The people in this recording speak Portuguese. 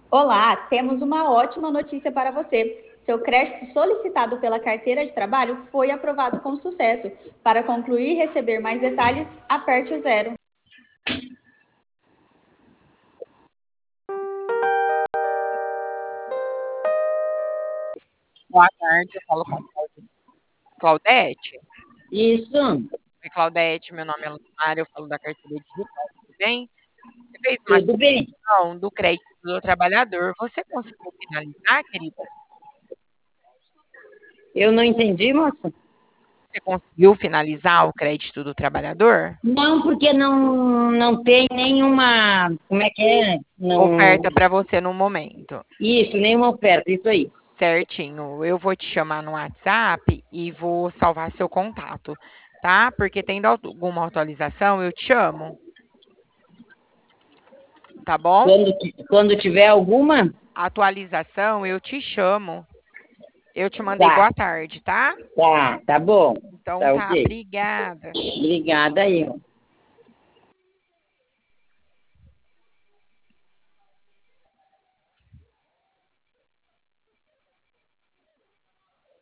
Olá, temos uma ótima notícia para você. Seu crédito solicitado pela carteira de trabalho foi aprovado com sucesso. Para concluir e receber mais detalhes, aperte o zero. Boa tarde, eu falo com a Claudete. Isso, Oi, Claudete, meu nome é Lucimária, eu falo da carteira digital, tudo bem? Você fez uma tudo bem. questão do crédito do trabalhador. Você conseguiu finalizar, querida? Eu não entendi, moça. Você conseguiu finalizar o crédito do trabalhador? Não, porque não tem nenhuma. Como é que é? Não, Oferta para você no momento. isso, nenhuma oferta, isso aí. Certinho. Eu vou te chamar no WhatsApp e vou salvar seu contato, tá? Porque tendo alguma atualização, eu te chamo, tá bom? Quando tiver alguma, Atualização, eu te chamo. Eu te mandei tá, boa tarde, tá? tá bom. Então Tá tá, ok. obrigada. Obrigada aí.